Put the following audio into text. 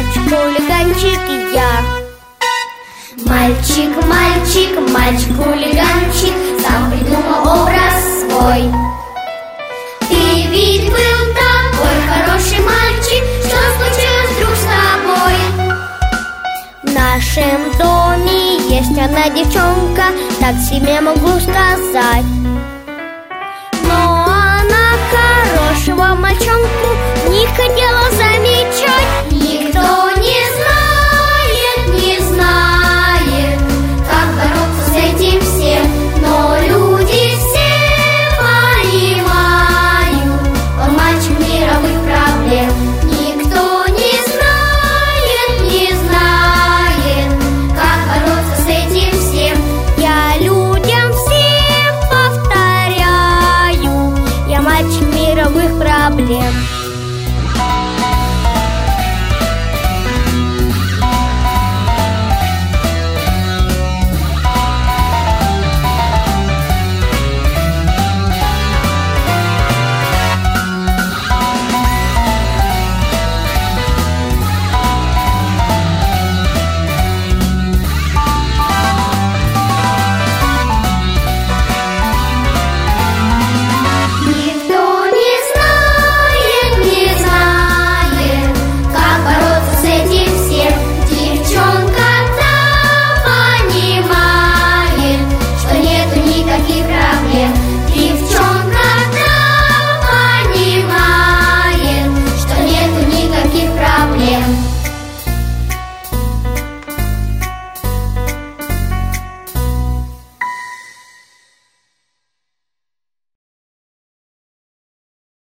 хулиганчик я. Мальчик, мальчик, мальчик-хулиганчик сам придумал образ свой. Ты ведь был такой хороший мальчик, что случилось вдруг с тобой? В нашем доме есть одна девчонка, так себе могу сказать. Но она хорошего мальчонку не хотела